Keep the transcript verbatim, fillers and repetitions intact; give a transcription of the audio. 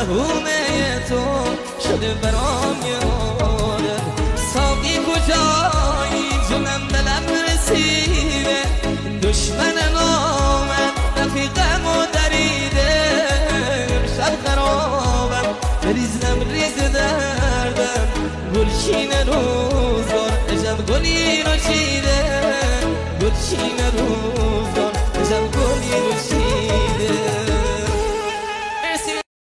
مهمونه تو شده برام یاره ساقی کجایی جونم دلم رسیده دشمن نامم رفیقم و دریده شب خرابم بریزم ریز دردم گلشین روزگار عجب گلی رو